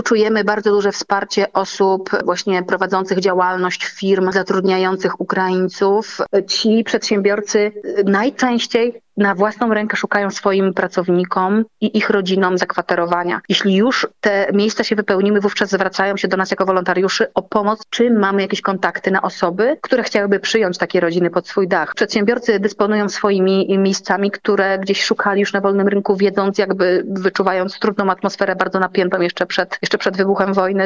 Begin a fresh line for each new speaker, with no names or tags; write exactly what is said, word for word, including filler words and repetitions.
Czujemy bardzo duże wsparcie osób właśnie prowadzących działalność, firm zatrudniających Ukraińców. Ci przedsiębiorcy najczęściej na własną rękę szukają swoim pracownikom i ich rodzinom zakwaterowania. Jeśli już te miejsca się wypełniły, wówczas zwracają się do nas jako wolontariuszy o pomoc, czy mamy jakieś kontakty na osoby, które chciałyby przyjąć takie rodziny pod swój dach. Przedsiębiorcy dysponują swoimi miejscami, które gdzieś szukali już na wolnym rynku, wiedząc, jakby wyczuwając trudną atmosferę, bardzo napiętą jeszcze przed, jeszcze przed wybuchem wojny.